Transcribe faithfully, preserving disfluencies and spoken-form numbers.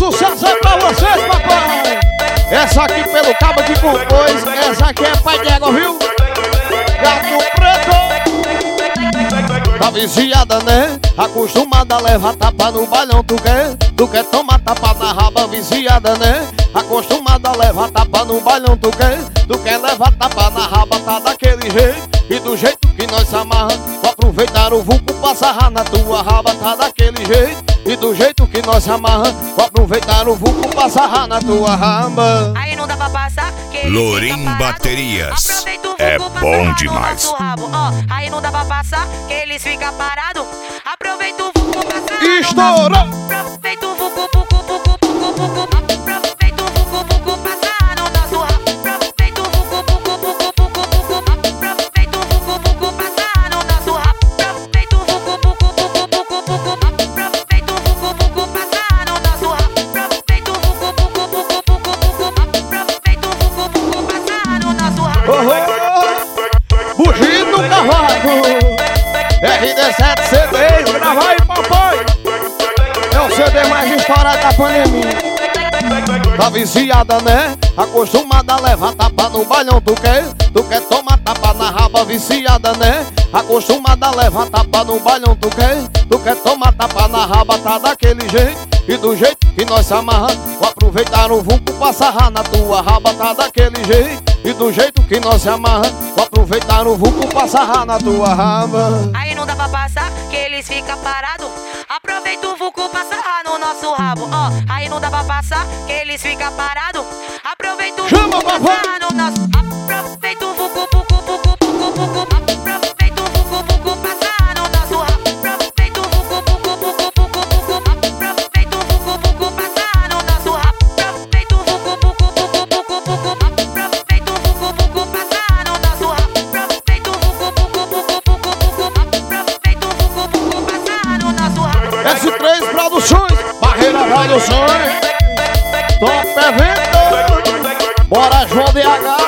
sucesso é pra vocês, papai. Essa aqui pelo cabo que compôs. Essa aqui é pai d'égua, viu? Gato preto. Tá viciada, né? Acostumada a levar tapa no bailão. Tu quer? Tu quer tomar tapa na raba? Viciada, né? Acostumada a levar tapa no bailão. Tu quer? Tu quer levar tapa na raba? Tá daquele jeito. E do jeito que nós amarra, vou aproveitar o vulco pra sarrar na tua raba. Tá daquele jeito. E do jeito que nós amarra, vou aproveitar o vulco pra sarrar na tua raba. Aí não dá pra passar. Lorim Baterias. É bom demais. Rabo, ó. Aí não dá pra passar, que eles ficam parados. Aproveita o vulco pra sarrar. Estourou! Aproveita o vulco, vulco, vulco, vulco, vulco. Aproveita o vulco, vulco pra sarrar no nosso rabo. Aproveita o vulco, vulco, vulco, vulco, vulco. Aproveita o vulco, vulco pra sarrar no nosso rabo. Aproveita o vulco, vulco, vulco, vulco, vulco. Aproveita o vulco, vulco pra sarrar no nosso rabo. Aproveita o vulco, vulco, vulco, vulco, vulco. Aproveita o vulco, vulco pra sarrar no nosso rabo. Bugido no cavaco, R D sete C D, grava aí, papai. É o C D mais estourado da pandemia. Tá viciada, né? Acostumada a levar tapa no bailão. Tu quer? Tu quer tomar tapa na raba? Viciada, né? Acostumada a levar tapa no bailão. Tu quer? Tu quer tomar tapa na raba? Tá daquele jeito. E do jeito que nós se amarra, vou aproveitar o vulco pra sarrar na tua raba. Tá daquele jeito. E do jeito que nós se amarra, vou aproveitar o vulco pra sarrar na tua raba. Aí não dá pra passar, que eles ficam parados. Aproveita o vulco pra sarrar no nosso rabo, ó. Aí não dá pra passar, que eles ficam parados. Aproveita o vulco pra sarrar no nosso. Aproveita o vulco, vulco, vulco, vulco, vulco. Aproveita o vulco, vulco pra sarrar no nosso rabo. Aproveita o vulco, vulco, vulco, vulco, vulco. Aproveita o vulco, vulco pra sarrar no nosso rabo. Aproveita o vulco, vulco, vulco, vulco, vulco. Aproveita o vulco, vulco pra sarrar no nosso rabo. Aproveita o vulco, vulco, vulco, vulco, vulco. Aproveita o vulco, vulco pra sarrar no nosso rabo. S três Produções, Barreira Produções, Top Evento, bora João D H.